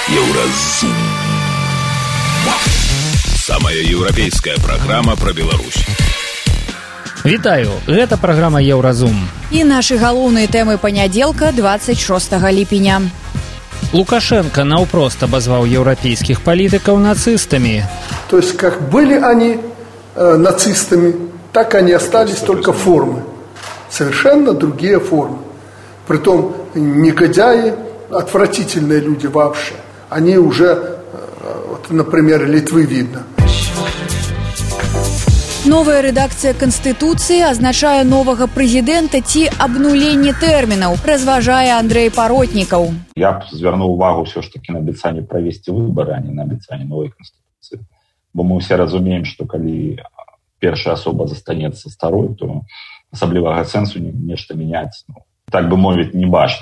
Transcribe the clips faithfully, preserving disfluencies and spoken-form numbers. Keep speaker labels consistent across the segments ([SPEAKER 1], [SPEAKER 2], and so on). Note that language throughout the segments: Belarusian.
[SPEAKER 1] Еўразум. Самая еўрапейская праграма пра Беларусь.
[SPEAKER 2] Вітаю, гэта праграма Еўразум.
[SPEAKER 3] І нашы галоўныя тэмы панядзелка двадцать шостага ліпеня.
[SPEAKER 2] Лукашенко наўпрост обозвал европейских политиков нацистами.
[SPEAKER 4] То есть, как были они э, нацистами, так они остались, только формы. Совершенно другие формы. Притом негодяи, отвратительные люди вообще. Они уже, э, вот, например, Литвы видно.
[SPEAKER 3] Новая рэдакцыя Канстытуцыі азначае новага прэзідэнта ці абнуленне тэрмінаў, разважае Андрэй Паротнікаў.
[SPEAKER 5] Я б звярнуў увагу ўсё ж такі на абяцанне правесці выбары, а не на абяцанне новай Канстытуцыі. Бо мы ўсе разумеем, што калі першая асоба застанецца старой, то асаблівага сэнсу нешта мяняць, ну, так бы мовіць, не бачна.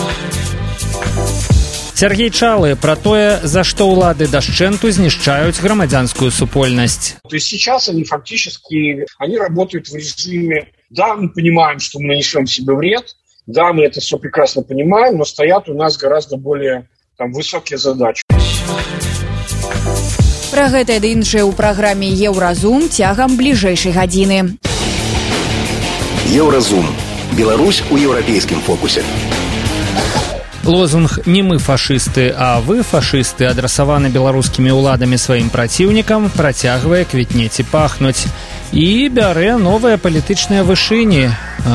[SPEAKER 2] Сергей Чалы про то, за что улады дашчэнту знішчаюць грамадзянскую супольнасць.
[SPEAKER 6] То есть сейчас они фактически, они работают в режиме, да, мы понимаем, что мы нанесем себе вред, да, мы это все прекрасно понимаем, но стоят у нас гораздо более там, высокие задачи.
[SPEAKER 3] Пра гэта і іншае ў праграме Еўразум цягам бліжэйшай гадзіны.
[SPEAKER 1] Еўразум. Беларусь у еўрапейскім фокусе.
[SPEAKER 2] Лозунг «Не мы фашисты, а вы фашисты», адрасаваны беларускімі ўладамі сваім праціўнікам, працягвае квітнець і пахнуць і бярэ новыя палітычныя вышыні.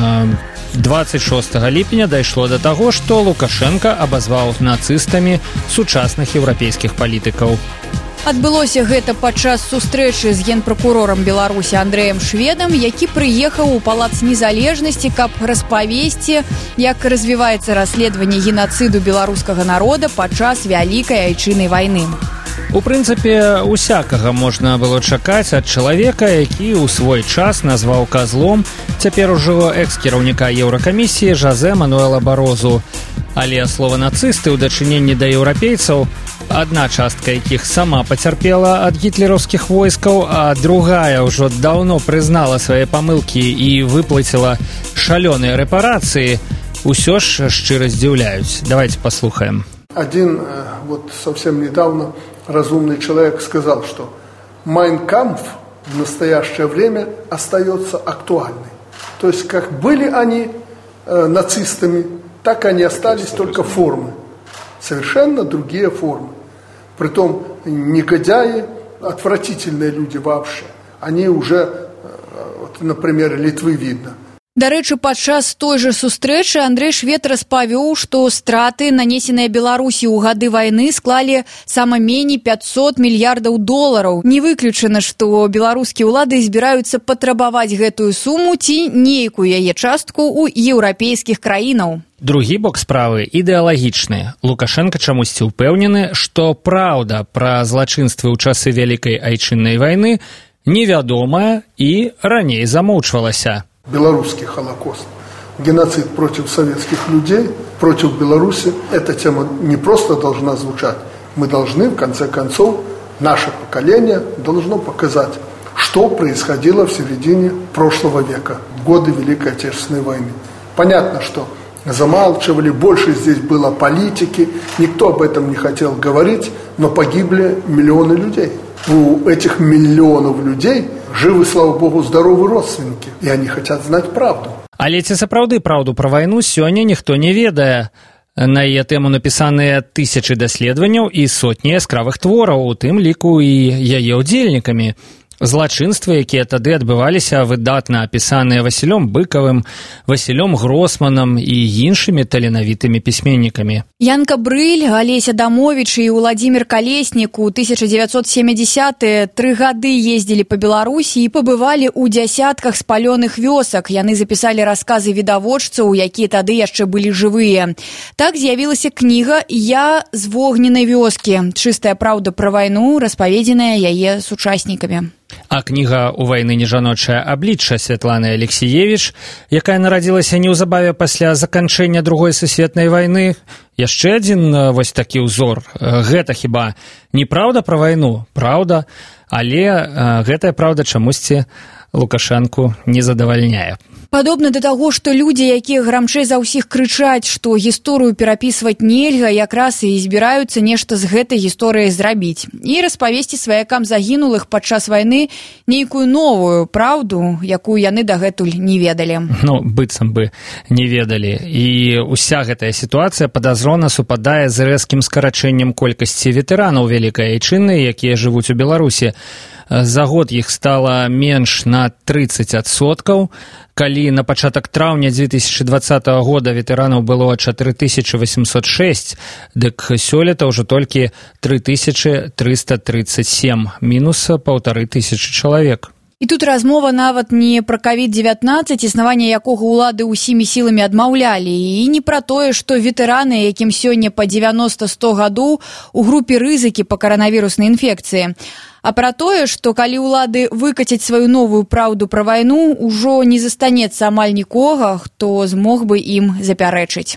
[SPEAKER 2] двадцать шостага ліпеня дайшло да таго, што Лукашенко абазваў нацыстамі сучасных еўрапейскіх палітыкаў.
[SPEAKER 3] Адбылося гэта падчас сустрэчы з генпракурорам Беларусі Андрэем Шведам, які прыехаў у Палац Незалежнасці, каб распавесці, як развіваецца расследаванне генацыду беларускага народа падчас Вялікай айчыннай вайны.
[SPEAKER 2] У прынцыпе, усякага можна было чакаць ад чалавека, які ў свой час назваў казлом цяпер ужо экс-кіраўніка Еўракамісіі Жозе Мануэла Барозу. Але слова «нацысты» ў дачыненні да еўрапейцаў, адна частка якіх сама пацярпела ад гітлераўскіх войскаў, а другая ўжо даўно прызнала свае памылкі і выплаціла шалёныя рэпарацыі, усё ж шчыра здзіўляюць. Давайте послухаем.
[SPEAKER 4] Один вот совсем недавно разумный человек сказал, что «Майн кампф» в настоящее время остается актуальной. То есть, как были они э, нацистами, так они остались, только формы. Совершенно другие формы. Притом негодяи, отвратительные люди вообще. Они уже, вот, например, Литвы видно.
[SPEAKER 3] Дарэчы, падчас той жа сустрэчы Андрэй Швед распавёў, што страты, нанесеныя Беларусі ў гады вайны, склалі сама меней пятьсот мільярдаў долараў. Не выключана, што беларускія ўлады збіраюцца патрабаваць гэтую суму ці нейкую яе частку ў еўрапейскіх краінаў.
[SPEAKER 2] Другі бок справы ідэалагічны. Лукашенко чамусьці ўпэўнены, што праўда пра злачынствы ў часы Вялікай айчыннай вайны невядомая і раней замоўчвалася.
[SPEAKER 4] Белорусский Холокост, геноцид против советских людей, против Беларуси, эта тема не просто должна звучать. Мы должны, в конце концов, наше поколение должно показать, что происходило в середине прошлого века, в годы Великой Отечественной войны. Понятно, что замалчивали, больше здесь было политики, никто об этом не хотел говорить, но погибли миллионы людей. У этих миллионов людей живы, слава богу, здоровые родственники, и они хотят знать правду.
[SPEAKER 2] Але ці сапраўды праўду пра вайну сёння ніхто не ведае. На яе тэму напісаныя тысячы даследаванняў і сотні яскравых твораў, у тым ліку і яе ўдзельнікамі. Злачынствы, якія тады адбываліся, выдатна апісаныя Васілём Быкавым, Васілём Гросманам і іншымі таленавітымі пісьменнікамі.
[SPEAKER 3] Янка Брыль, Алеся Дамовіч і Владзімір Калеснік у тысяча дзевяцьсот семидесятые тры гады ездзілі па Беларусі і пабывалі ў дзясятках спалёных вёсак. Яны запісалі расказы відавочцаў, якія тады яшчэ былі жывыя. Так з'явілася кніга «Я з вогненай вёскі». Чыстая праўда пра вайну, распаведзеная яе сучаснікамі.
[SPEAKER 2] А кніга «У вайны нежаночае аблічча» Святланы Алексіевіч, якая нарадзілася неўзабаве пасля заканчэння другой сусветнай вайны, яшчэ адзін вось такі ўзор. Гэта хіба не праўда пра вайну? Праўда, але гэтая праўда чамусьці Лукашэнку не задавальняе.
[SPEAKER 3] Падобна да таго, што людзі, якія грамчэй за ўсіх крычаць, што гісторыю перапісваць нельга, якраз і збіраюцца нешта з гэтай гісторыяй зрабіць. І распавесці сваякам загінулых падчас вайны нейкую новую праўду, якую яны дагэтуль не ведалі.
[SPEAKER 2] Ну, быццам бы не ведалі. І ўся гэтая сітуацыя падазрона супадае з рэзкім скарачэннем колькасці ветэранаў Вялікай Айчынны, якія жывуць у Беларусі. За год іх стала менш на трыццаць адсоткаў. Калі на пачатак траўня дзве тысячы дваццатага года ветэранаў было чатыры тысячы восемьсот шесть, дык сёлета ўжо толькі тры тысячы трыста трыццаць сем, мінус паўтары тысячы чалавек.
[SPEAKER 3] І тут размова нават не пра ковід дзевятнаццаць, існаванне якога ўлады ўсімі сіламі адмаўлялі, і не пра тое, што ветэраны, якім сёння па дзевяноста сто гадоў, у групе рызыкі па каранавіруснай інфекцыі. А пра тое, што калі ўлады выкацяць сваю новую праўду пра вайну, ужо не застанецца амаль нікога, хто змог бы ім запярэчыць.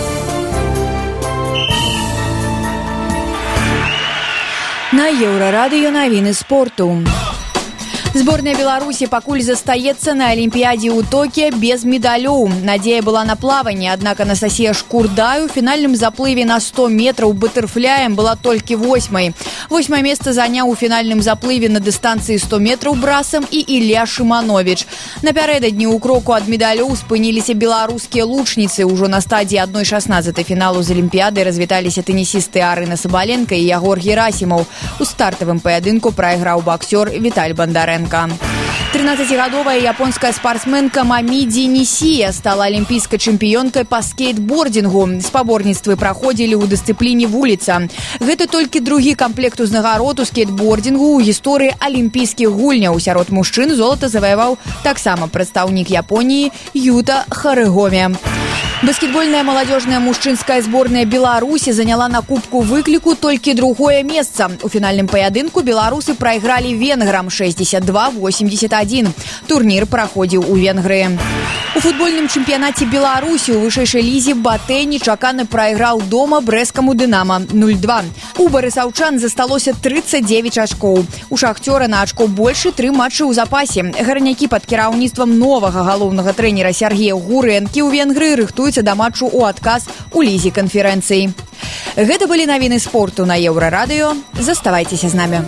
[SPEAKER 3] На Еўрарадыё навіны спорту. Зборная Беларусі пакуль застаецца на Алімпіядзе ў Токіа без медалёў. Надзея была на плаванне, аднак Анастасія Шкурдай у фінальным заплыве на сто метраў батэрфляем была толькі восьмай. Восьмае месца заняў у фінальным заплыве на дыстанцыі сто метраў брасам і Ілля Шымановіч. Напярэдадні ў кроку ад медалёў спыніліся беларускія лучніцы. Ужо на стадіі адной шаснаццатай фіналу з Алімпіяды развіталіся тэнісісты Арына Сабаленка і Ягор Герасімаў. У стартавым паядынку прайграў баксёр Віталь Бандарэнка. трынаццацігадовая японская спартсменка Мамидзи Нисия стала алімпійскай чэмпіёнкай па скейтбордингу. Спаборніцтвы праходзілі ў дысцыпліне вуліца. Гэта толькі другі камплект узнагарод у скейтбордингу ў гісторыі алімпійскіх гульняў. Сярод мужчын золата заваяваў таксама прадстаўнік Японіі Юта Харыгоме. Баскетбольная маладзёжная мужчынская зборная Беларусі заняла на кубку выкліку толькі другое месца. У фінальным паядынку беларусы прайгралі венграм шэсцьдзесят два восемьдесят один. Турнір праходзіў у Венгрыі. У футбольным чэмпіянаце Беларусі ў вышэйшай лізе Батэ нечакана прайграў дома брэсцкаму Дынама нуль два. У барысаўчан засталося трыццаць дзевяць ачкоў. У шахцёра на ачко больше тры матчы ў запасе. Гарнякі пад кіраўніцтвам новага галоўнага трэнера Сергея Гурэнкі ў Венгрыі рыхтуюцца да матчу ў адказ у лізе канферэнцыі. Гэта былі навіны спорту на Еўрарадыё. Заставайцеся з намі.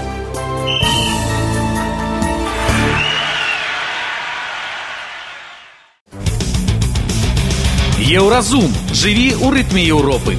[SPEAKER 7] Еўразум. Жыві ў рытме Еўропы.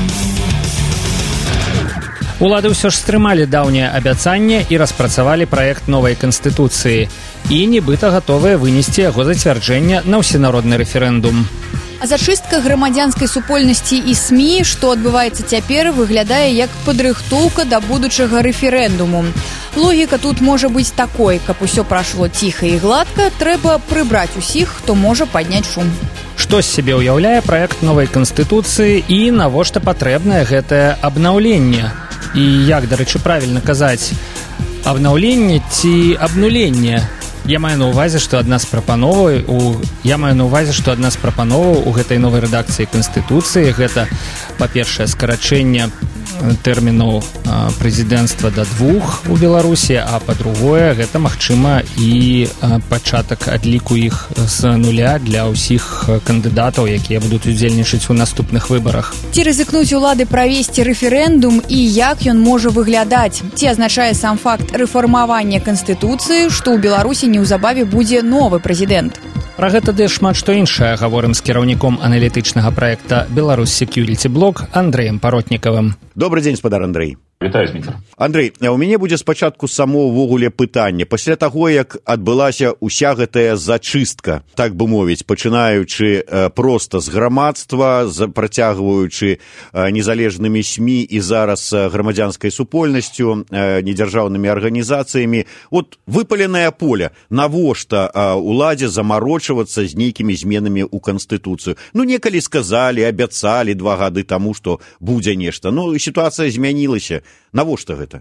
[SPEAKER 2] Улады ўсё ж стрымалі даўняе абяцанне і распрацавалі праект новай канстытуцыі. І нібыта гатовыя вынесці яго зацвярджэнне на ўсенародны рэферэндум.
[SPEAKER 3] А зачыстка грамадзянскай супольнасці і СМІ, што адбываецца цяпер, выглядае як падрыхтоўка да будучага рэферэндуму. Логіка тут можа быць такой: каб усё прайшло ціха і гладка, трэба прыбраць усіх, хто можа падняць шум.
[SPEAKER 2] Што з сябе ўяўляе праект новай канстытуцыі і навошта патрэбнае гэтае абнаўленне? І як, дарэчы, правільна казаць, абнаўленне ці абнуленне? Я маю на ўвазе, што адна з прапановаў у я маю на ўвазе, што адна з прапановаў у гэтай новай рэдакцыі канстытуцыі гэта, па-першае, скарачэнне тэрмінаў прэзідэнцтва да двух у Беларусі, а па-другое, гэта, магчыма, і пачатак адліку іх з нуля для ўсіх кандыдатаў, якія будуць удзельнічаць у наступных выбарах.
[SPEAKER 3] Ці рызыкнуць улады правесці рэферэндум і як ён можа выглядаць? Ці азначае сам факт рэфармавання канстытуцыі, што ў Беларусі неўзабаве будзе новы прэзідэнт?
[SPEAKER 2] Пра гэта ды шмат што іншае гаворым з кіраўніком аналітычнага праекта «Беларусь Security Blog» Андрэем Паротнікавым.
[SPEAKER 8] Добрый дзень, спадар Андрэй.
[SPEAKER 5] Вітаю, Зміцер.
[SPEAKER 8] Андрэй, у мяне будзе спачатку само ўвогуле пытанне. Пасля таго, як адбылася ўся гэтая зачыстка, так бы мовіць, пачынаючы э, проста з грамадства, працягваючы э, незалежнымі СМІ і зараз э, грамадзянскай супольнасцю, э, недзяржаўнымі арганізацыямі, от выпаленае поле, навошта э, уладзе замарочвацца з нейкімі зменамі ў Канстытуцыю? Ну, некалі сказалі, абяцалі два гады таму, што будзе нешта. Ну, сітуацыя змянілася. Навошта гэта?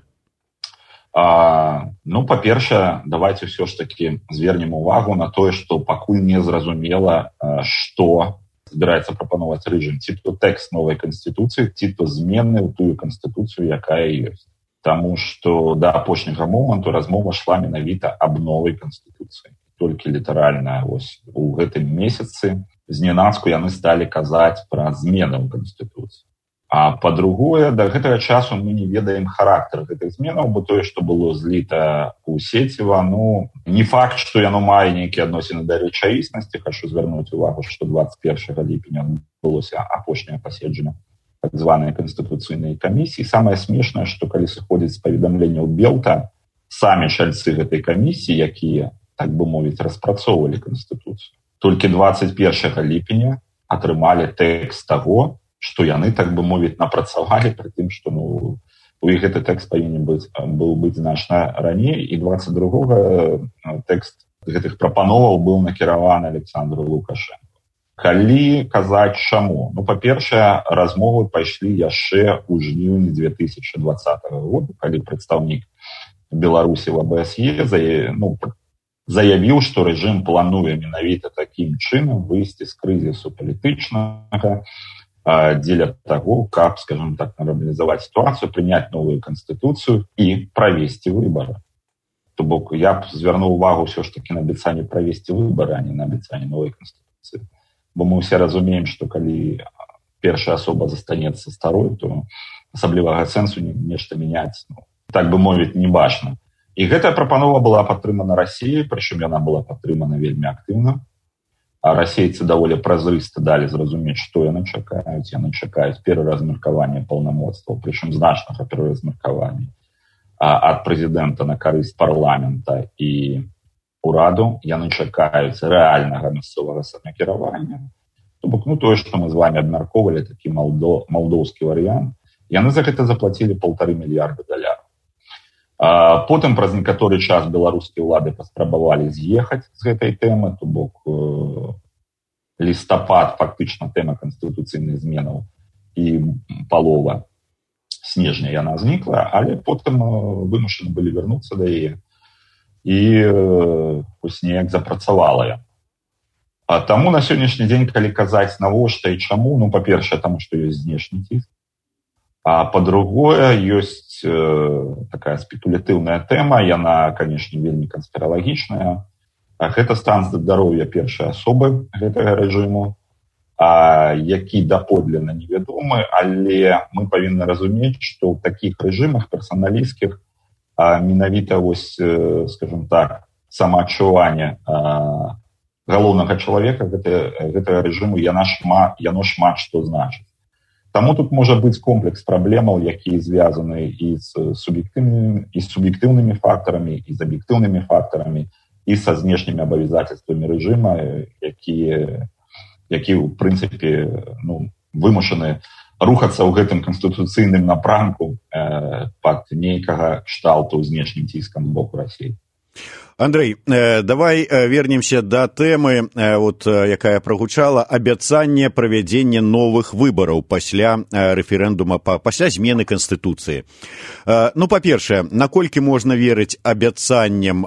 [SPEAKER 5] А, ну, па-першае, давайте ўсё ж такі звернем увагу на тое, што пакуль не зразумела, што збіраецца прапановаць рэжым, ці то тэкст новай канстытуцыі, ці то змены ў тую канстытуцыю, якая ёсць. Таму што да апошняга моманту размова шла менавіта аб новай канстытуцыі. Толькі літаральна вось у гэтым месяцы зненацку яны сталі казаць пра змены ў канстытуцыі. А па-другое, да гэтага часу мы не ведаем характар гэтых зменаў, бо тое, што было зліта ў сеціва, ну, не факт, што яно мае нейкія адносіны да рэчаіснасці. Хачу звярнуць увагу, што дваццаць першага ліпеня адбылося апошняе паседжанне так званай канстытуцыйнай камісіі. Самае смешнае, што калі сыходзіць з паведамленняў Белта, самі чальцы гэтай камісіі, якія, так бы мовіць, распрацоўвалі канстытуцыю, толькі дваццаць першага ліпеня атрымалі тэкст таго, што яны, так бы мовіць, напрацавалі, пры тым, што ну, у іх гэты тэкст павінен быць, быў быць значна раней, і дваццаць другога тэкст гэтых прапановаў быў накіраваны Александру Лукашенко. Калі казаць чаму? Ну, па-першае, размовы пайшлі яшчэ ў жніўні две тысячы дваццатага года, калі прадстаўнік Беларусі в А Б С Е заяв... ну, заявіў, што рэжым плануе менавіта такім чынам выйсці з крызісу палітычнага, дзеля таго, каб, скажем так, нармалізаваць сітуацыю, прыняць новую канстытуцыю і правесці выбары. То бок, я б звярнуў увагу ўсё ж такі на абяцанне правесці выбары, а не на абяцанне новай канстытуцыі. Бо мы ўсе разумеем, што калі першая асоба застанецца старой, то асаблівага сэнсу нешта мяняць, ну, так бы мовіць, не бачна. І гэтая прапанова была падтрымана Расіяй, прычым яна была падтрымана вельмі актыўна. А расейцы даволі празрыста далі зразумець, што яны чакаюць. Яны чакаюць пераразмеркавання паўнамоцтваў, прычым значнага пераразмеркавання ад прэзідэнта на карысць парламента і ураду. Яны чакаюць рэальнага мясцовага самакіравання. То бок, ну, тое, што мы з вамі абмяркоўвалі, такі малдо, малдоўскі варыянт, яны за гэта заплацілі паўтары мільярда даляраў. А потым праз некаторы час беларускія ўлады паспрабавалі з'ехаць з гэтай тэмы, то бок э, лістапад, фактычна тэма канстытуцыйных зменаў і палова снежня яна знікла, але потым э, вымушаны былі вярнуцца да яе і э, вось неяк запрацавала я. А таму на сённяшні дзень, калі казаць навошта і чаму, ну, па-першае, таму што ёсць знешні ціск, а па-другое, ёсць э, такая спекулятыўная тэма, яна, канешне, вельмі канспіралагічная. Гэта стан здароўя першай асобы гэтага рэжыму, а, які даподлінна невядомы, але мы павінны разумець, што ў такіх рэжымах персаналісцкіх а, менавіта вось, э, скажем так, самаадчуванне а, галоўнага чалавека гэтага, гэтага рэжыму яно шмат, яно шмат што значыць. Таму тут можа быць комплекс праблемаў, якія звязаны і з суб'ектыўнымі, і з суб'ектыўнымі фактарамі, і з аб'ектыўнымі фактарамі, і са знешнімі абавязацельствамі рэжыма, якія, якія ў прынцыпе, ну, вымушаны рухацца ў гэтым канстытуцыйным напрамку э, пад нейкага кшталту знешнім ціскам з боку Расіі.
[SPEAKER 8] Андрей, давай вернемся да тэмы, вот, якая прагучала, абяцанне правядзення новых выбараў пасля рэферэндума, пасля змены канстытуцыі. Ну, па-першае, наколькі можна верыць абяцанням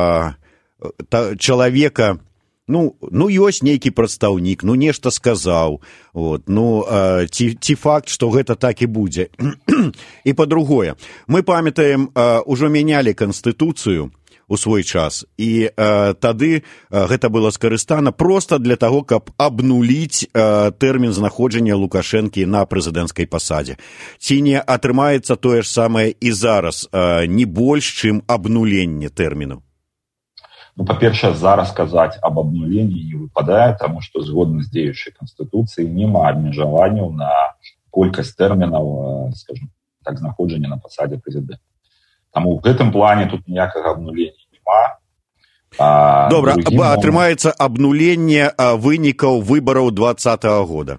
[SPEAKER 8] чалавека, ну, ну ёсць нейкі прадстаўнік, ну, нешта сказаў, вот, ну, ці, ці факт, што гэта так і будзе. І па-другое, мы памятаем, ужо мянялі канстытуцыю у свой час, і э, тады э, гэта было скарыстана проста для таго, каб абнуліць э, тэрмін знаходжання Лукашэнкі на прэзідэнцкай пасадзе. Ці не атрымаецца тое ж самае і зараз, э, не больш, чым абнуленне тэрміну?
[SPEAKER 5] Ну, па-першае, зараз казаць аб абнуленні не выпадае, таму што згодна з дзеючай канстытуцыі няма абмежаванняў на колькасць тэрмінаў, э, скажем так, знаходжання на пасадзе прэзідэнта. Таму ў гэтым плане тут ніякага абнулення няма. А,
[SPEAKER 8] Добра,
[SPEAKER 5] другим...
[SPEAKER 8] атрымаецца абнуленне вынікаў выбараў двадцатага года.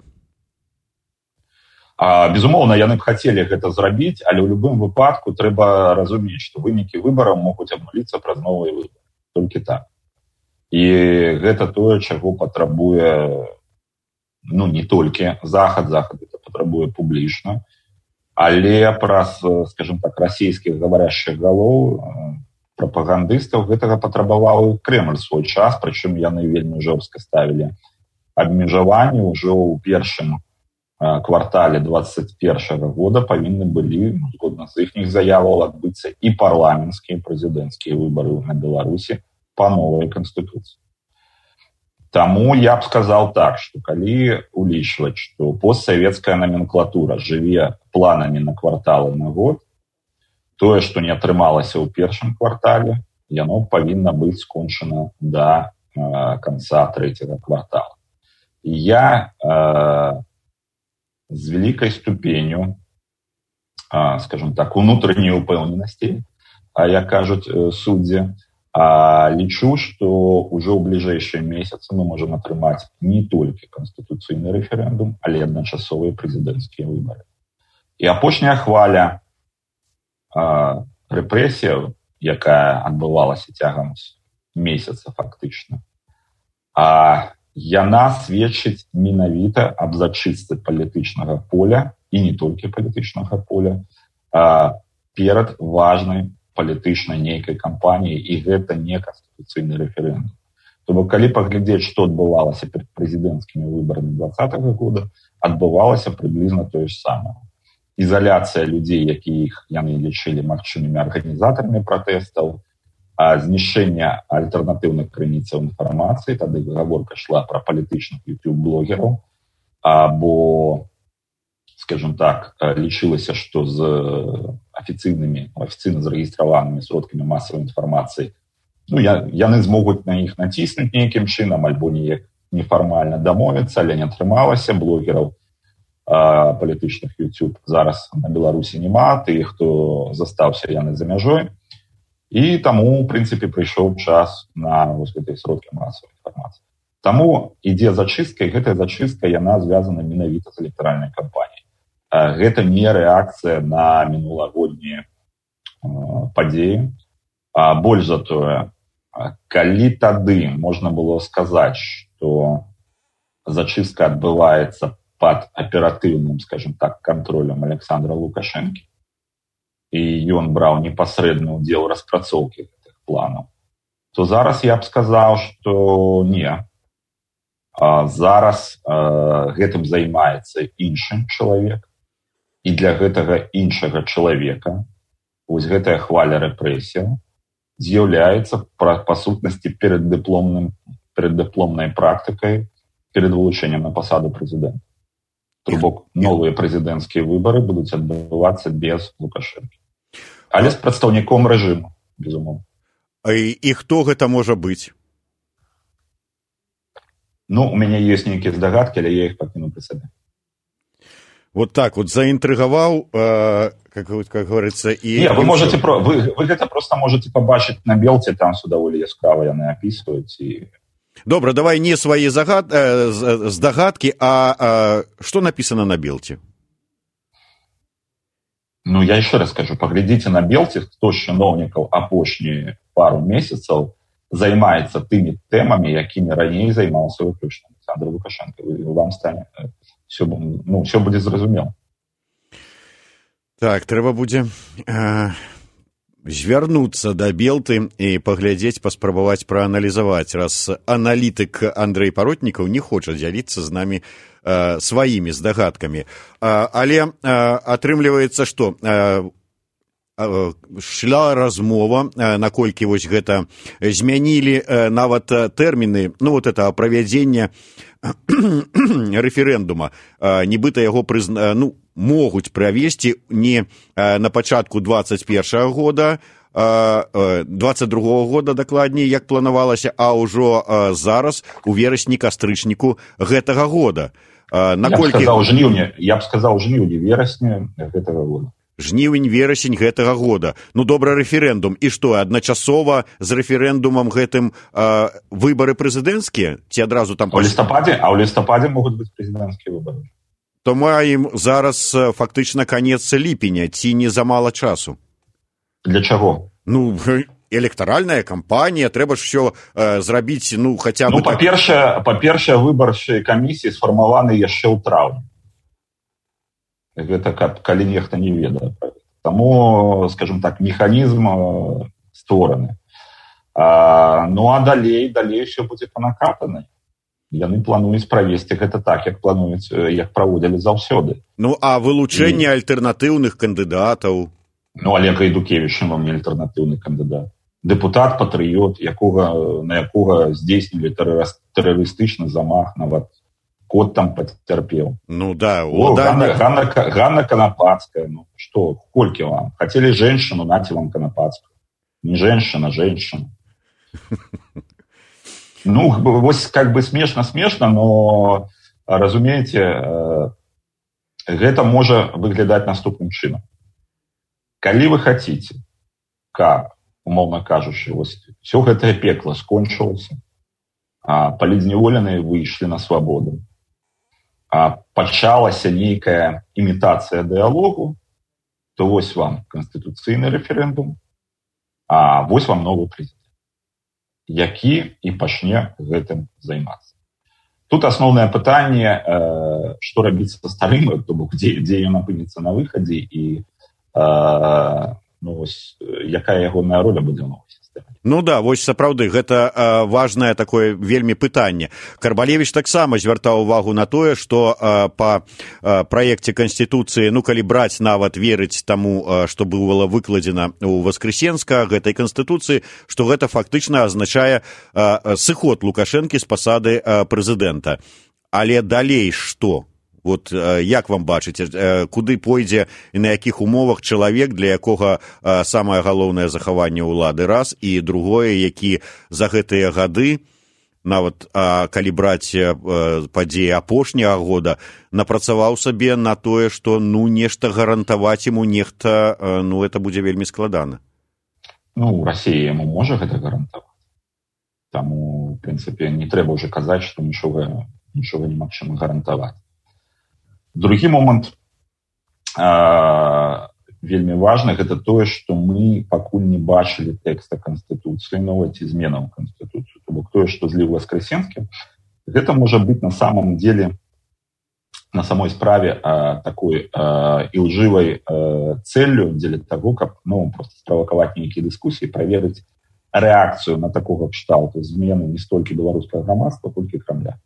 [SPEAKER 5] А, безумоўна, яны б хацелі гэта зрабіць, але ў любым выпадку трэба разумець, што вынікі выбараў могуць абнуліцца праз новыя выбары. Толькі так. І гэта тое, чаго патрабуе, ну, не толькі Захад, Захад гэта патрабуе публічна, але праз, скажем так, расійскіх гаварящых галоў, прапагандыстаў, гэтага патрабаваў Крэмль свой час, прычым яны вельмі жорстка ставілі абмежаванні ўжо ў першым квартале двадцать першага года павінны былі, згодна з іхніх заяваў, адбыцца і парламенцкія, і прэзідэнцкія выбары на Беларусі по новой конституции. Тому я б сказал так, что калі улічваць, что постсоветская номенклатура жыве планами на кварталы на год, тое, что не атрымалася ў першым квартале, яно павінна быць скончана до э, конца третьего квартала. И я э, с великой ступенью, э, скажем так, внутренней упэўненасці, а як кажуць э, суддзі, а лічу, што ўжо ў бліжэйшыя месяцы мы можам атрымаць не толькі канстытуцыйны рэферэндум, але адначасовыя прэзідэнцкія выбары. І апошняя хваля а, рэпрэсіяў, якая адбывалася цягам месяца фактычна, а яна сведчыць менавіта аб зачыстцы палітычнага поля, і не толькі палітычнага поля, а перад важнай палітычнай нейкай кампаніі, і гэта не канстытуцыйны рэферэндум. То бок, калі паглядзець, што адбывалася перад прэзідэнцкімі выбарамі двадцатага года, адбывалася прыблізна тое ж самае. Ізаляцыя людзей, якіх яны лічылі магчымымі арганізатарамі пратэстаў, а знішчэнне альтэрнатыўных крыніцаў інфармацыі, тады гаворка шла пра палітычных ютуб-блогераў, або, скажем так, лічылася, што з афіцыйнымі, афіцыйна зарэгістраванымі сродкамі масавай інфармацыі, ну, я, яны змогуць на іх націснуць нейкім чынам, альбо неяк нефармальна дамовіцца, але не атрымалася. Блогераў а, палітычных YouTube зараз на Беларусі няма, тых, хто застаўся, яны за мяжой. І таму, ў прынцыпе, прыйшоў час на вось гэтай сродкі масавай інфармацыі. Таму ідзе зачыстка, і гэтая зачыстка, яна звязана менавіта з электаральнай кампаніяй. Гэта не рэакцыя на мінулагоднія падзеі. А больш за тое, калі тады можна было сказаць, што зачыстка адбываецца пад аператыўным, скажем так, кантролем Александра Лукашэнкі, і ён браў непасрэдны ўдзел у распрацоўкі гэтых планаў, то зараз я б сказаў, што не. А зараз а, гэтым займаецца іншы чалавек, і для гэтага іншага чалавека вось гэтая хваля рэпрэсіяў з'яўляецца па сутнасці пераддыпломным, пераддыпломнай практыкай перед вылучэннем на пасаду прэзідэнта. То бок новыя прэзідэнцкія выбары будуць адбывацца без Лукашэнкі. Але з прадстаўніком рэжыму, безумоўна.
[SPEAKER 8] І, і хто гэта можа быць?
[SPEAKER 5] Ну, у мяне ёсць нейкія здагадкі, але я іх пакіну пры сабе.
[SPEAKER 8] Вот так вот заинтриговал, э, как, как говорится, и...
[SPEAKER 5] Не, вы можете, вы, вы это просто можете побачить на Белте, там все довольно яскраво яны описывают. И...
[SPEAKER 8] Добро, давай не свои загад... э, здогадки, а э, что написано на Белте?
[SPEAKER 5] Ну, я еще раз скажу, поглядите на Белте, хто з чыноўнікаў апошнія пару месяцаў займаецца тымі тэмамі, якімі раней займаўся выключна Александр Лукашенко. Вам стане... Все, ну, все будет зразумело.
[SPEAKER 8] Так, трэба будзе э, звярнуцца да Белты і паглядзець, паспрабаваць прааналізаваць, раз аналітык Андрэй Паротнікаў не хоча дзяліцца з намі э, сваімі здагадкамі. Э, але э, атрымліваецца, што э, шла размова, наколькі вось гэта змянілі нават тэрміны, ну вот это правядзення рэферэндума, нібыта яго прызна... ну, могуць правесці не на пачатку двадцать першага года, двадцать другога года дакладней, як планавалася, а ўжо зараз у верасні-кастрычніку гэтага года. Наколькі...
[SPEAKER 5] Я б сказаў жніўня, я б сказаў жніўня, верасня гэтага года.
[SPEAKER 8] Жнівень, верасень гэтага года. Ну, добра, рэферэндум. І што, адначасова з рэферэндумам гэтым э, выбары прэзідэнцкія? Ці адразу там...
[SPEAKER 5] А ў лістападзе, а ў лістападзе могуць быць прэзідэнцкія выбары.
[SPEAKER 8] То маем зараз фактычна канец ліпеня, ці не замала часу?
[SPEAKER 5] Для чаго?
[SPEAKER 8] Ну, электаральная кампанія, трэба ж ўсё э, зрабіць, ну, хаця бы...
[SPEAKER 5] Ну, па-першае, па-першае, выбарчыя камісіі сфармаваны яшчэ ў траўні. Гэта калі нехта не ведае. Таму, скажем так, механізм створаны. А, ну, а далей, далей все будзе па накатанай. яны плануюць правесці гэта так, як плануюць, як праводзілі заўсёды.
[SPEAKER 8] Ну, а вылучэнне і... альтэрнатыўных кандыдатаў?
[SPEAKER 5] Ну, Олег Айдукевіч вам не альтэрнатыўны кандыдат. Дэпутат-патрыёт, якога, на якога здзейснілі тэрарыстычны замах, нават кот там пацярпеў.
[SPEAKER 8] Ну, да.
[SPEAKER 5] О, Ганна, Ганна, Ганна Канапацкая. Ну, что, колькі вам? Хотели женщину, нате вам Канапацкую. Не женщина, женщина. Ну, вот как бы смешно-смешно, но, разумеете, гэта можа выглядаць наступным чынам. Калі вы хотите, каб, умоўна кажучы, все гэтае пекла скончылася, палідзняволеныя выйшлі на свабоду, пачалася нейкая імітацыя дыялогу, то вось вам канстытуцыйны рэферэндум, а вось вам новы прэзідэнт, які і пачне гэтым займацца. Тут асноўнае пытанне, што рабіць са старым, то бок, дзе, дзе ён апынецца на выхадзе і ну, вось, якая ягоная роля будзе ў новай сістэме.
[SPEAKER 8] Ну да, вось сапраўды, гэта а, важнае такое вельмі пытанне. Карбалевіч таксама звяртаў увагу на тое, што а, па а, праекце Канстытуцыі, ну калі браць нават верыць таму, а, што было выкладзена ў Васкрэсенска гэтай Канстытуцыі, што гэта фактычна азначае а, сыход Лукашэнкі з пасады а, прэзідэнта. Але далей што? Вот як вам бачыце, куды пойдзе і на якіх умовах чалавек, для якога самае галоўнае захаванне ўлады раз, і другое, які за гэтыя гады, нават калі браць падзеі апошняга года, напрацаваў сабе на тое, што ну нешта гарантаваць яму нехта, ну это будзе вельмі складана.
[SPEAKER 5] Ну, Расія яму можа гэта гарантаваць. Таму, в прынцыпе, не трэба ўжо казаць, што нічога, нічога немагчыма гарантаваць. Другі момант э, вельмі важны, гэта тое, што мы пакуль не бачылі тэкста Канстытуцыі, новай ці зменаў Канстытуцыю. То бок тое, што зліў Васкрэсенскі, гэта можа быць на самом деле, на самой справе э, такой э, ілжывай э, цэллю дзеля таго, каб ну, проста справакаваць нейкія дыскусіі, праверыць рэакцыю на такога кшталту змены не столькі беларускага грамадства, колькі Крамля.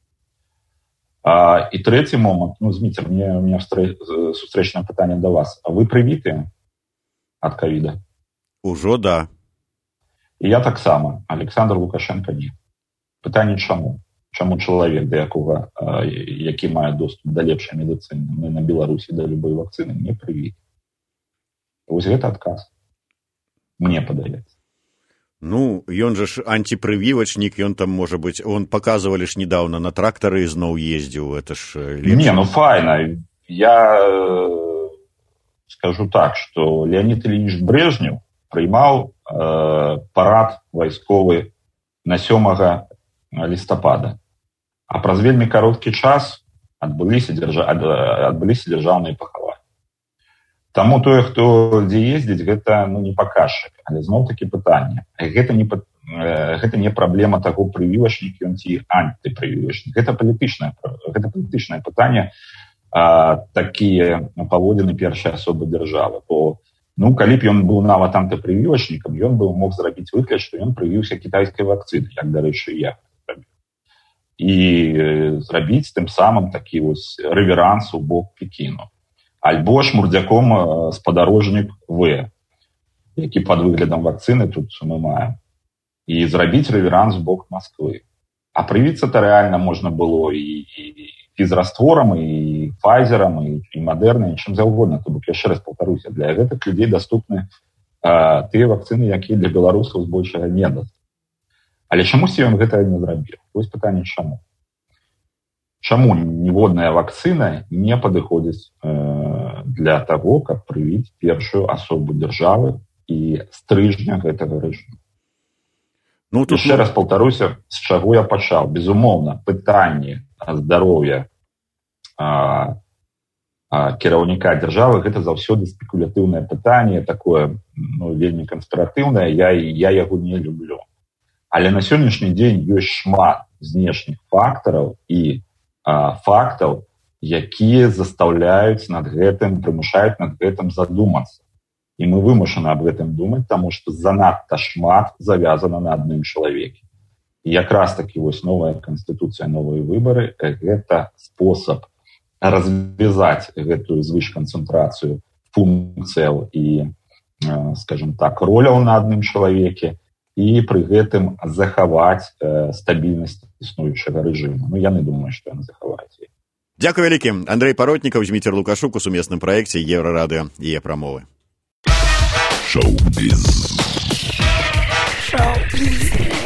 [SPEAKER 5] А, і трэці момант, ну, Зміцер, мне, у меня сустрэчнае пытанне да вас. А вы прывітыя ад ковіда?
[SPEAKER 8] Ужо да.
[SPEAKER 5] І я таксама. Александр Лукашенко не. Пытанне чаму? Чаму чалавек, да якога, а, які мае доступ да лепшай медыцыны, мы на Беларусі да любой вакцыны, не прывіты. Вось гэта адказ. Мне падаецца.
[SPEAKER 8] Ну, ён же ж антипрививочник, ён там, может быть, он показывали ж недавно на тракторы зноў ездил, это ж лепше.
[SPEAKER 5] Не, ну файна. Я э, скажу так, что Леонид Ильич Брежнев приймал э, парад вайсковы на сёмага лістапада. А праз вельмі кароткі час адбыліся, дзяржа... адбыліся дзяржаўныя пахаванні. Таму тое, хто дзе ездзіць, гэта ну, не паказчык, але зноў-такі пытанне. Гэта не, гэта не праблема таго, прывівачнік ён ці антыпрывівачнік. Гэта палітычнае, гэта палітычнае пытанне, а, такія паводзіны першай асобы дзяржавы. Бо, ну, калі б ён быў нават антыпрывівачнікам, ён бы мог зрабіць выгляд, што ён прывіўся кітайскай вакцыны, як, дарэчы, я. І зрабіць тым самым такі вось рэверанс у бок Пекіну. Альбо шмурдзяком спадарожнік В, які пад выглядам вакцыны тут мы маем. І зрабіць рэверанс в бок Масквы. А прывіцца-то рэальна можна было і, і фізрастворам, і Pfizerам, і, і Мадэрнай, і чым заўгодна. То бок, яшчэ раз паўтаруся, для гэтых людзей даступны а, тыя вакцыны, якія для беларусаў збольшага не даступны. Але чамусьці ён гэта не зрабіў? Вось пытанне, чаму? Чаму ніводная вакцына не падыходзіць э, для таго, каб прывіць першую асобу дзяржавы і стрыжня гэтага рэжыму? Ну, тут яшчэ раз паўтаруся, з чаго я пачаў. Безумоўна, пытанне здароўя а, а, кіраўніка дзяржавы гэта заўсёды спекулятыўнае пытанне, такое ну, вельмі канспіратыўнае, я, я яго не люблю. Але на сённяшні дзень ёсць шмат знешніх фактараў і фактаў, якія застаўляюць над гэтым, прымушаюць над гэтым задумацца. І мы вымушаны аб гэтым думаць, таму што занадта шмат завязана на адным чалавеке. І якраз таки вось новая канстытуцыя, новыя выбары – гэта спосаб развязаць гэтую звышканцэнтрацыю функцыяў і, скажем так, роляў на адным чалавеке і пры гэтым захаваць стабільнасць існуючага рэжыму. Ну, яны думаюць, што яны захаваюць.
[SPEAKER 8] Дзякуй вялікі. Андрэй Паротнікаў, Зміцер Лукашук у сумесным праекце Еўрарадыё і Е-прамовы.
[SPEAKER 1] Шоу-біз. Шоу-біз.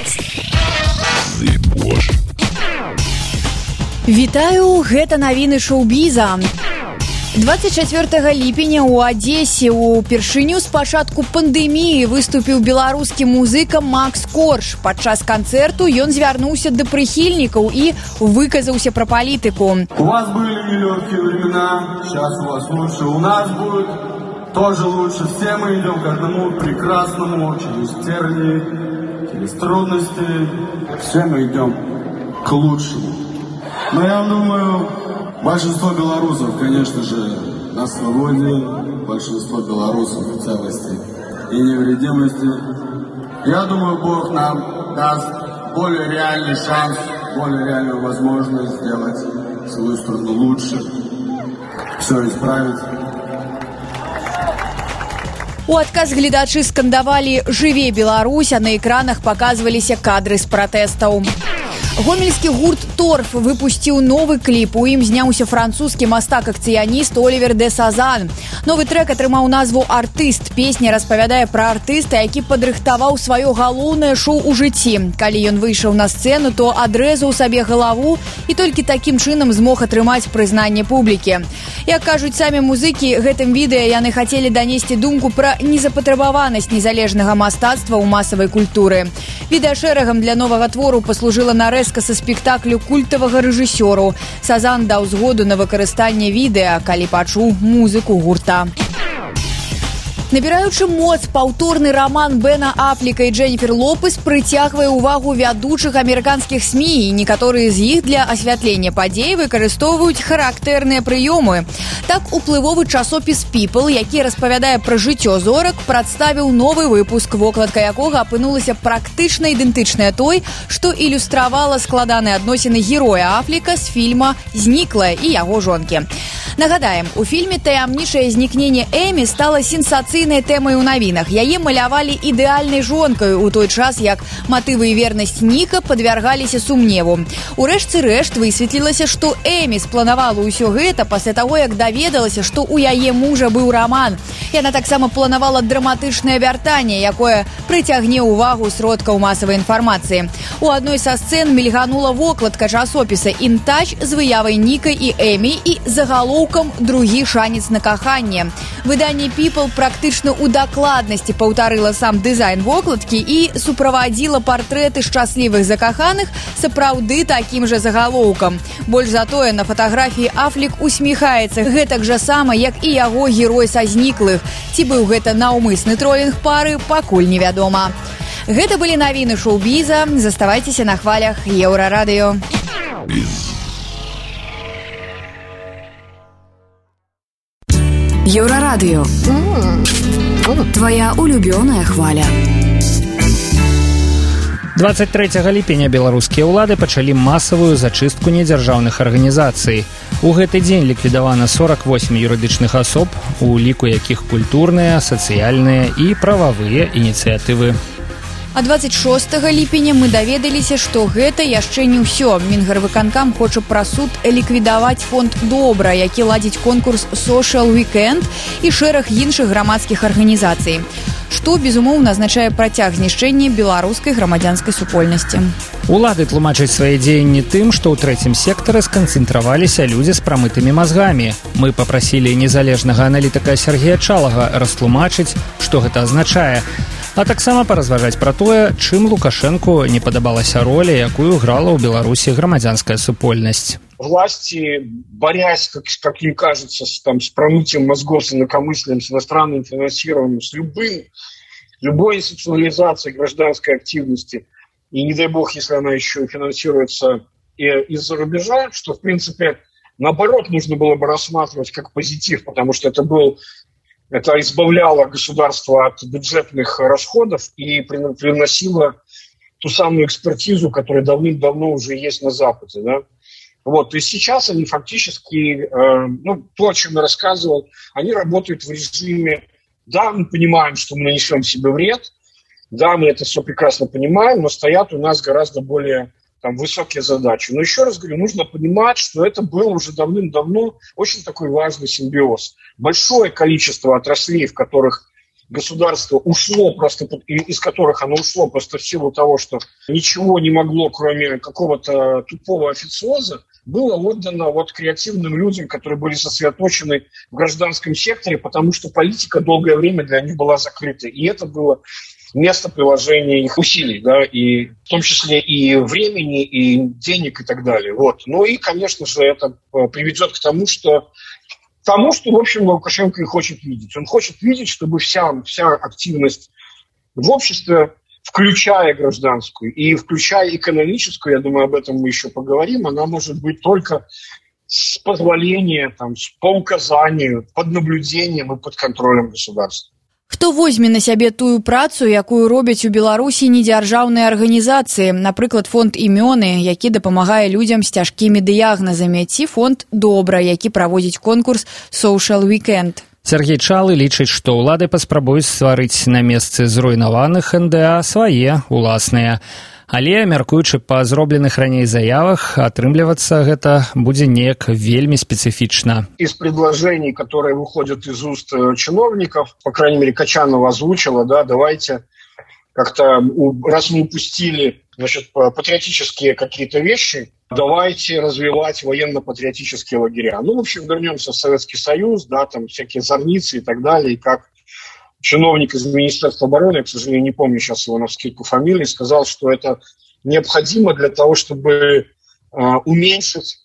[SPEAKER 3] Вітаю, гэта навіны шоу-біза. двадцать чацвёртага ліпеня ў Адзесе упершыню з пачатку пандэміі выступіў беларускі музыка Макс Корж. Падчас канцэрту ён звярнуўся да прыхільнікаў і выказаўся пра палітыку.
[SPEAKER 9] У вас были нелегкие времена, сейчас у вас лучше, у нас будет тоже лучше. Все мы идем к одному прекрасному, через тернии, через трудности. Все мы идем к лучшему. Но я думаю, большинство белорусов, конечно же, на свободе, большинство белорусов в целости и невредимости. Я думаю, Бог нам даст более реальный шанс, более реальную возможность сделать свою страну лучше, все исправить.
[SPEAKER 3] У адказ гледачы скандавалі «Жыве Беларусь», а на экранах паказваліся кадры з пратэстаў. Гомельскі гурт «Торф» выпусціў новы кліп. У ім зняўся французскі мастак-акцыяніст Олівер де Сазан. Новы трэк атрымаў назву «Артыст». Песня распавядае пра артыста, які падрыхтаваў сваё галоўнае шоу ў жыцці. Калі ён выйшаў на сцэну, то адрэзаў сабе галаву і толькі такім чынам змог атрымаць прызнанне публікі. Як кажуць самі музыкі, гэтым відэа яны хацелі данесці думку пра незапатрабаванасць незалежнага мастацтва ў масавай культуры. Відэашэрагам для новага твору паслужыла нарэзка са спектаклю культавага рэжысёру. Сазан даў згоду на выкарыстанне відэа, калі пачуў музыку гурта. Набіраючы моц, паўторны раман Бена Афлека і Дженніфер Лопес прыцягвае ўвагу вядучых амерыканскіх СМІ, і некаторыя з іх для асвятлення падзей выкарыстоўваюць характэрныя прыёмы. Так, уплывовы часопіс People, які распавядае пра жыццё зорак, прадставіў новы выпуск, вокладка якога апынулася практычна ідэнтычная той, што ілюстравала складаныя адносіны героя Афлека з фільма «Зніклая» і яго жонкі. Нагадаем, у фільме таямнічае знікненне Эмі стала сенсацыйнай тэмай у навінах. Яе малявалі ідэальнай жонкай у той час, як матывы і вернасць Ніка падвяргаліся сумневу. Урэшце рэшт высветлілася, што Эмі спланавала ўсё гэта пасля таго, як даведалася, што ў яе мужа быў раман. Яна таксама планавала драматычнае вяртанне, якое прыцягне ўвагу сродкаў масавай інфармацыі. У адной са сцэн мільганула вокладка часопіса «In Touch» з выявай Ніка і Эмі і загалоўкам «Другі шанец на каханне». Выданне People практычна ў дакладнасці паўтарыла сам дызайн вокладкі і суправадзіла партрэты шчаслівых закаханых сапраўды такім жа загалоўкам. Больш за тое, на фатаграфіі Афлек усміхаецца гэтак жа сама, як і яго герой са зніклых. Ці быў гэта наўмысны тролінг пары, пакуль невядома. Гэта былі навіны шоу-біза. Заставайцеся на хвалях Еўрарадыё.
[SPEAKER 10] Еўрарадыё. Твоя улюбёная хваля.
[SPEAKER 2] двадцать трэцяга ліпеня беларускія ўлады пачалі масавую зачыстку недзяржаўных арганізацый. У гэты дзень ліквідавана сорок восемь юрыдычных асоб, у ліку якіх культурныя, сацыяльныя і прававыя ініцыятывы.
[SPEAKER 3] А двадцать шостага ліпеня мы даведаліся, што гэта яшчэ не ўсё. Мінгарвыканкам хоча праз суд ліквідаваць фонд «Добра», які ладзіць конкурс «Social Weekend» і шэраг іншых грамадскіх арганізацый. Што, безумоўна, азначае працяг знішчэння беларускай грамадзянскай супольнасці.
[SPEAKER 2] Улады тлумачаць свае дзеянні тым, што ў трэцім сектары сканцэнтраваліся людзі з прамытымі мазгамі. Мы папрасілі незалежнага аналітыка Сергея Чалага растлумачыць, што гэта азначае, а таксама паразважаць пра тое, чым Лукашэнку не падабалася роля, якую грала ў Беларусі грамадзянская супольнасць.
[SPEAKER 6] Власти, борясь, как, как им кажется, с, там, с промытием мозгов, с инакомыслием, с иностранным финансированием, с любым, любой институционализацией гражданской активности, и не дай бог, если она еще финансируется из-за рубежа, что, в принципе, наоборот, нужно было бы рассматривать как позитив, потому что это был Это избавляло государство от бюджетных расходов и приносило ту самую экспертизу, которая давным-давно уже есть на Западе, да. Вот, то есть сейчас они фактически, э, ну, то, о чем я рассказывал, они работают в режиме, да, мы понимаем, что мы нанесем себе вред, да, мы это все прекрасно понимаем, но стоят у нас гораздо более там высокие задачи. Но еще раз говорю, нужно понимать, что это был уже давным-давно очень такой важный симбиоз. Большое количество отраслей, в которых государство ушло просто, из которых оно ушло просто в силу того, что ничего не могло, кроме какого-то тупого официоза, было отдано вот креативным людям, которые были сосредоточены в гражданском секторе, потому что политика долгое время для них была закрыта. И это было место приложения их усилий, да, и в том числе и времени, и денег, и так далее. Вот. Ну и, конечно же, это приведет к тому, что тому, что, в общем, Лукашенко и хочет видеть. Он хочет видеть, чтобы вся, вся активность в обществе, включая гражданскую и включая экономическую, я думаю, об этом мы еще поговорим, она может быть только с позволения, там, по указанию, под наблюдением и под контролем государства.
[SPEAKER 3] Хто возьме на сябе тую працу, якую робяць у Беларусі недзяржаўныя арганізацыі, напрыклад, фонд «Імёны», які дапамагае людзям з цяжкімі дыягназамі, ці фонд «Добра», які праводзіць конкурс «Social Weekend».
[SPEAKER 2] Сергей Чалы лічыць, што ўлады паспрабуюць стварыць на месцы зруйнаваных эн дэ а свае уласныя. Але, мяркуючы па зробленых раней заявах, атрымлівацца гэта будзе неяк вельмі специфічна.
[SPEAKER 6] Из предложений, которые выходят из уст чиновников, по крайней мере, Качанова озвучила, да, давайте как-то, раз мы упустили, значит, патриотические какие-то вещи, давайте развивать военно-патриотические лагеря. Ну, в общем, вернемся в Советский Союз, да, там всякие зорницы и так далее, и как чиновник из Министерства обороны, я, к сожалению, не помню сейчас его навскидку фамилии, сказал, что это необходимо для того, чтобы э, уменьшить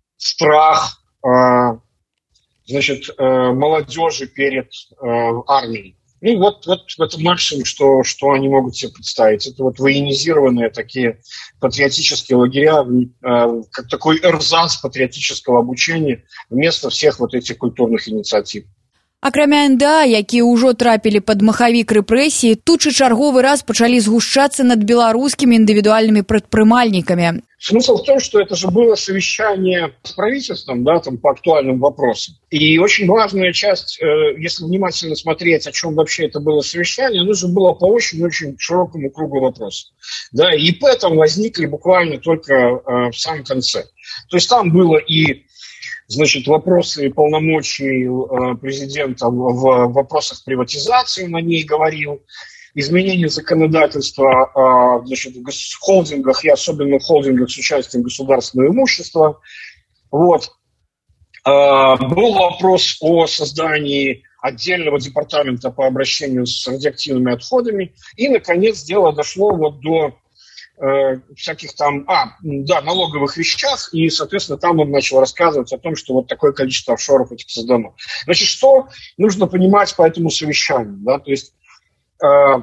[SPEAKER 6] страх э, значит, э, молодежи перед э, армией. Ну, вот, вот это максимум, что, что они могут себе представить. Это вот военизированные такие патриотические лагеря, э, как такой эрзац патриотического обучения вместо всех вот этих культурных инициатив.
[SPEAKER 3] Акрамя эн дэ а, якія ўжо трапілі пад махавік рэпрэсіі, тут же чарговы раз пачалі згушчацца над беларускімі індывідуальнымі прадпрымальнікамі.
[SPEAKER 6] Смысл в том, что это же было совещание с правительством, да, там, по актуальным вопросам. И очень важная часть, э, если внимательно смотреть, о чем вообще это было совещание, оно же было по очень-очень широкому кругу вопросов. Да, и поэтому возникли буквально только э, в самом конце. То есть там было и значит, вопросы полномочий президента в вопросах приватизации, он о ней говорил, изменение законодательства значит, в холдингах и особенно в холдингах с участием государственного имущества. Вот. Был вопрос о создании отдельного департамента по обращению с радиоактивными отходами. И, наконец, дело дошло вот до всяких там, а, да, налоговых вещах, и, соответственно, там он начал рассказывать о том, что вот такое количество офшоров этих создано. Значит, что нужно понимать по этому совещанию, да, то есть, э,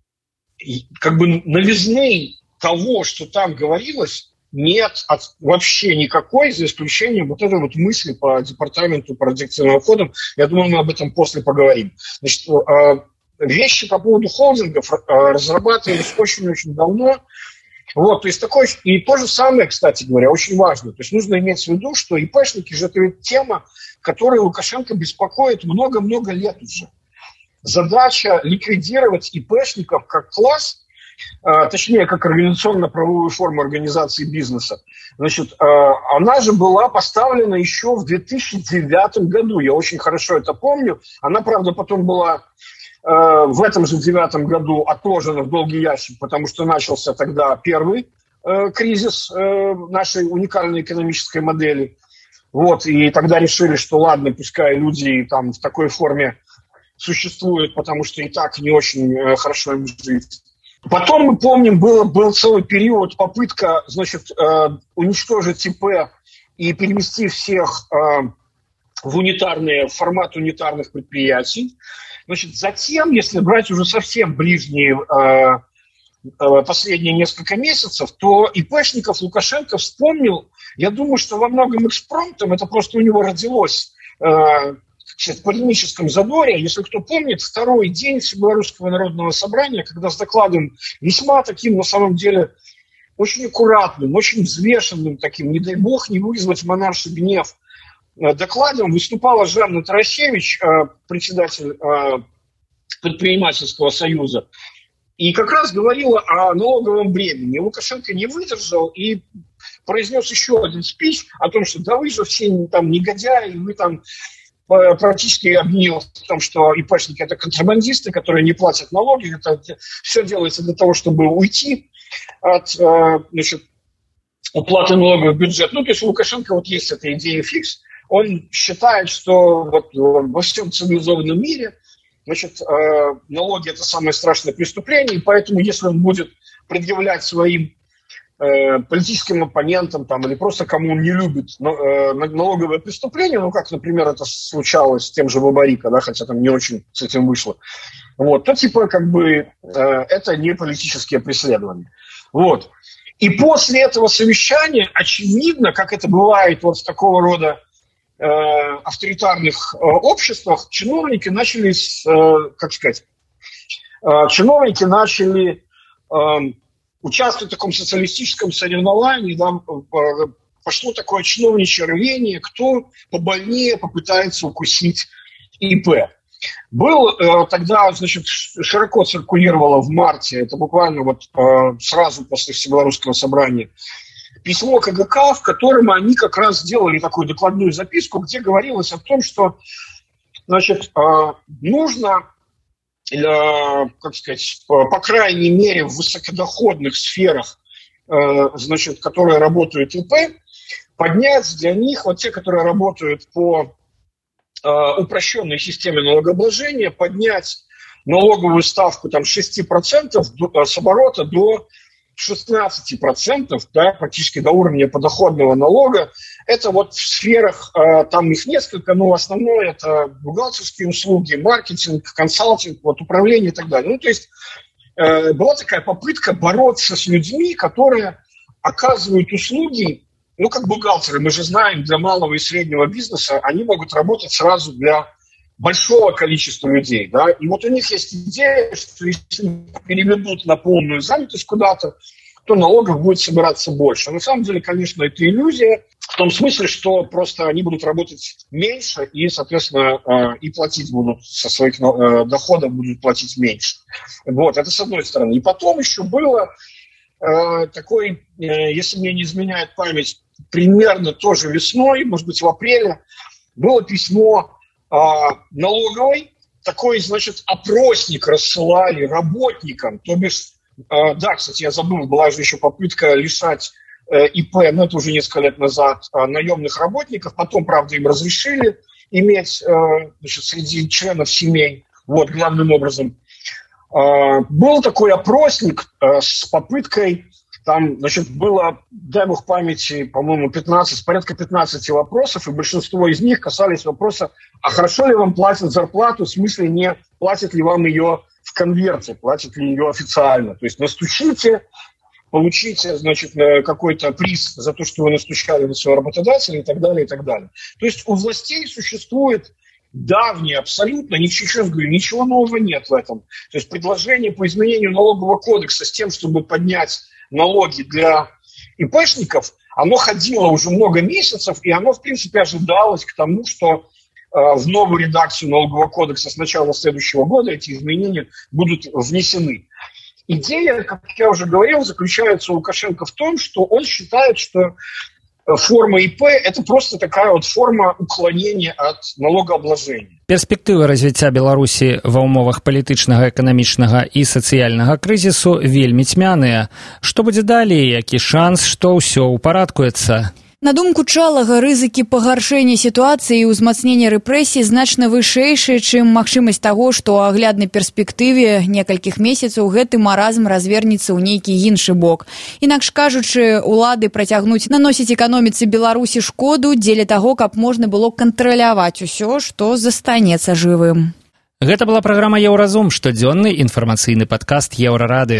[SPEAKER 6] как бы новизны того, что там говорилось, нет от, вообще никакой, за исключением вот этой вот мысли по департаменту по радиоактивным отходам. Я думаю, мы об этом после поговорим. Значит, э, вещи по поводу холдингов э, разрабатывались очень-очень давно. Вот, то есть такое, и то же самое, кстати говоря, очень важно. То есть нужно иметь в виду, что ИПшники же это тема, которая Лукашенко беспокоит много-много лет уже. Задача ликвидировать ИПшников как класс, э, точнее, как организационно-правовую форму организации бизнеса, значит, э, она же была поставлена еще в две тысячи девятом году. Я очень хорошо это помню. Она, правда, потом была в этом же девятом году отложено в долгий ящик, потому что начался тогда первый э, кризис э, нашей уникальной экономической модели. Вот, и тогда решили, что ладно, пускай люди там в такой форме существуют, потому что и так не очень э, хорошо им жить. Потом, мы помним, был, был целый период попытка, значит, э, уничтожить ИП и перевести всех э, в унитарные, в формат унитарных предприятий. Значит, затем, если брать уже совсем ближние э, э, последние несколько месяцев, то ИПшников Лукашенко вспомнил, я думаю, что во многом экспромтом, это просто у него родилось э, в полемическом задоре. Если кто помнит, второй день Всебелорусского народного собрания, когда с докладом весьма таким, на самом деле, очень аккуратным, очень взвешенным таким, не дай бог не вызвать монарший гнев, докладом выступала Жанна Тарасевич, председатель предпринимательского союза, и как раз говорила о налоговом бремени. Лукашенко не выдержал и произнес еще один спич о том, что да вы же все там негодяи, вы там практически обвинил в том, что ИПшники это контрабандисты, которые не платят налоги, это все делается для того, чтобы уйти от, значит, уплаты налогов в бюджет. Ну, то есть у Лукашенко вот есть эта идея фикс. Он считает, что вот во всем цивилизованном мире, значит, налоги это самое страшное преступление, и поэтому если он будет предъявлять своим политическим оппонентам там, или просто кому он не любит налоговое преступление, ну, как, например, это случалось с тем же Бабарико, да, хотя там не очень с этим вышло, вот, то, типа, как бы, это не политические преследования. Вот. И после этого совещания, очевидно, как это бывает вот в такого рода э, авторитарных э, обществах, чиновники начали, э, как сказать, э, чиновники начали э, участвовать в таком социалистическом соревновании, да, э, пошло такое чиновничье рвение, кто побольнее попытается укусить ИП. Был э, тогда, значит, широко циркулировало в марте, это буквально вот э, сразу после Всебелорусского собрания, письмо КГК, в котором они как раз сделали такую докладную записку, где говорилось о том, что, значит, э, нужно, э, как сказать, по, по крайней мере в высокодоходных сферах, э, значит, которые работают ИП, поднять для них, вот те, которые работают по упрощенной системе налогообложения, поднять налоговую ставку там, с шести процентов с оборота до шестнадцати процентов, да, практически до уровня подоходного налога. Это вот в сферах, там их несколько, но основное это бухгалтерские услуги, маркетинг, консалтинг, вот, управление и так далее. Ну, то есть была такая попытка бороться с людьми, которые оказывают услуги. Ну, как бухгалтеры, мы же знаем, для малого и среднего бизнеса они могут работать сразу для большого количества людей, да, и вот у них есть идея, что если переведут на полную занятость куда-то, то налогов будет собираться больше. На самом деле, конечно, это иллюзия, в том смысле, что просто они будут работать меньше и, соответственно, и платить будут со своих доходов будут платить меньше. Вот, это с одной стороны. И потом еще было такой, если мне не изменяет память, примерно тоже весной, может быть, в апреле, было письмо э, налоговой, такой, значит, опросник рассылали работникам, то бишь, э, да, кстати, я забыл, была же еще попытка лишать э, ИП, но это уже несколько лет назад, э, наемных работников, потом, правда, им разрешили иметь, э, значит, среди членов семей, вот, главным образом. Э, был такой опросник э, с попыткой. Там, значит, было, дай бог памяти, по-моему, пятнадцать, порядка пятнадцати вопросов, и большинство из них касались вопроса, а хорошо ли вам платят зарплату, в смысле, не платят ли вам ее в конверте, платят ли ее официально. То есть настучите, получите, значит, какой-то приз за то, что вы настучали на своего работодателя и так далее, и так далее. То есть у властей существует давние, абсолютно, ничего, ничего нового нет в этом. То есть предложение по изменению налогового кодекса с тем, чтобы поднять налоги для ИПшников, оно ходило уже много месяцев, и оно, в принципе, ожидалось к тому, что э, в новую редакцию налогового кодекса с начала следующего года эти изменения будут внесены. Идея, как я уже говорил, заключается у Лукашенко в том, что он считает, что форма ИП – это просто такая вот форма уклонения от налогообложения.
[SPEAKER 2] Перспектывы развіцця Беларусі ва ўмовах палітычнага, эканамічнага і сацыяльнага крызісу вельмі цьмяныя. Што будзе далей, які шанс, што ўсё ўпарадкуецца?
[SPEAKER 3] На думку Чалага, рызыкі пагаршэння сітуацыі і ўзмацнення рэпрэсій значна вышэйшыя, чым магчымасць таго, што ў агляднай перспектыве некалькіх месяцаў гэты маразм развернецца ў нейкі іншы бок. Інакш кажучы, улады працягнуць наносіць эканоміцы Беларусі шкоду дзеля таго, каб можна было кантраляваць усё, што застанецца жывым.
[SPEAKER 2] Гэта была праграма «Еўразум», штодзённы інфармацыйны падкаст Еўрарадыё.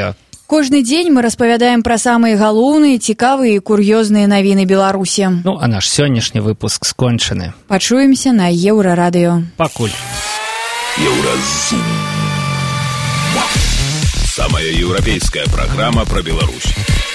[SPEAKER 3] Кожны дзень мы распавядаем пра самыя галоўныя, цікавыя і кур'ёзныя навіны Беларусі.
[SPEAKER 2] Ну, а наш сённяшні выпуск скончаны.
[SPEAKER 3] Пачуемся на Еўрарадыё.
[SPEAKER 2] Пакуль.
[SPEAKER 1] Еўразум. Самая еўрапейская программа про Беларусь.